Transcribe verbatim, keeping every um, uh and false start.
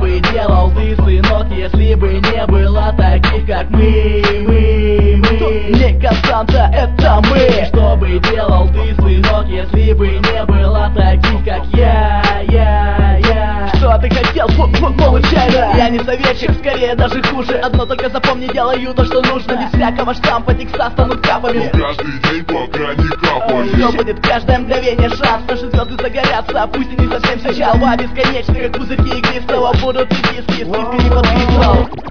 бы делал ты, сынок, если бы не было таких, как мы, мы, мы? Не Константа, это мы. Что бы делал ты, сынок, если бы не было таких, как я, я, я? Что ты хотел, получай. Я не советчик, скорее даже хуже. Одно только запомни, делаю то, что нужно. Без всякого штампа текста станут капами. Каждый день пока не капает. Все будет каждое мгновение шанс. Наши звезды загорятся, пусть и не совсем сейчас. Слова бесконечны, как пузырьки игристого. Будут и диски, скидка не подписал.